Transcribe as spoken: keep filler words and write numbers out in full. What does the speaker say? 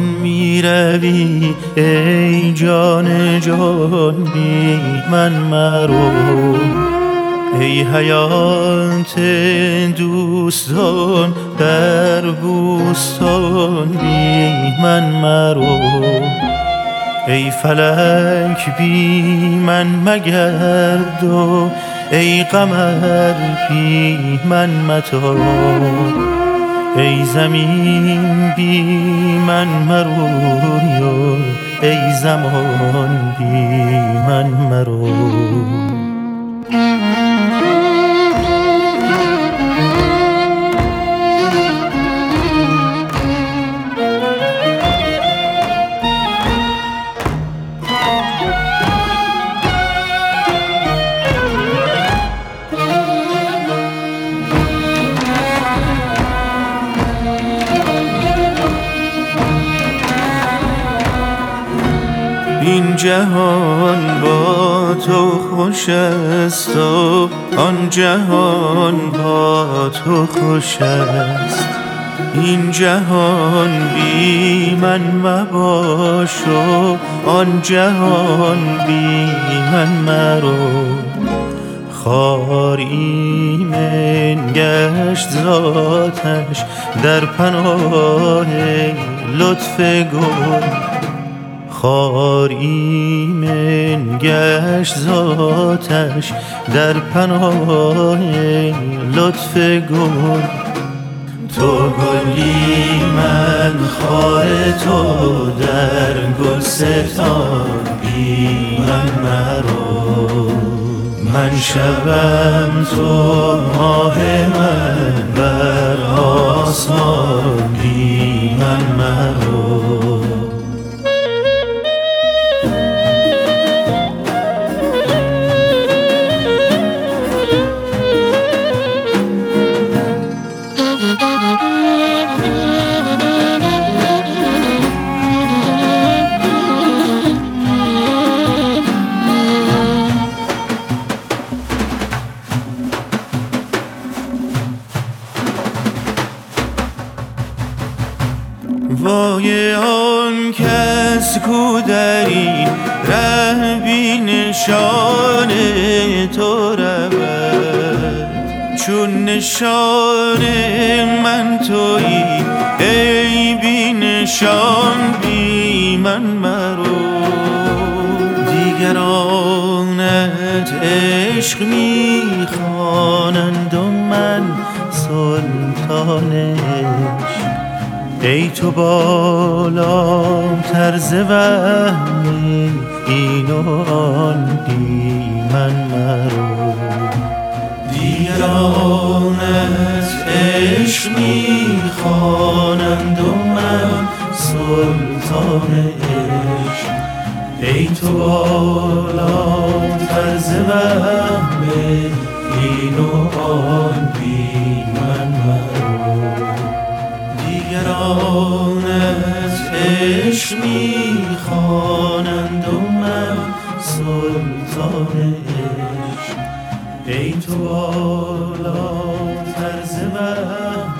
می روی ای جان جان بی من مرو، ای حیات دوستان در بوستان بی من مرو، ای فلک بی من مگرد و ای قمر بی من متاب، ای زمین بی من مروی و ای زمان بی من مرو. این جهان با تو خوش است و آن جهان با تو خوش است، این جهان بی من مباش و آن جهان بی من مرو، خار ایمن گشت ذاتش در پناه لطف گل، خار ایمن گشت ذاتش در پناه لطف گل، تو گلی من خار تو در گلستان بی من مرو، من شبم تو ماه من بر آسمان بی من مرو. وای آن کس کو در این ره بی نشان تو رود، چون نشان من تویی ای بی نشان بی من مرو، دیگرانت عشق می خوانند و من سلطان عشق، ای تو بالاتر ز وهمی این و آن بی من مرو، دیگرانت عشق می خوانند و من سلطان عشق، ای تو بالاتر ز وهمی این و آن بی من مرو، دیگرانت عشق می خوانند و من سلطان عشق، ای تو بالاتر ز وهم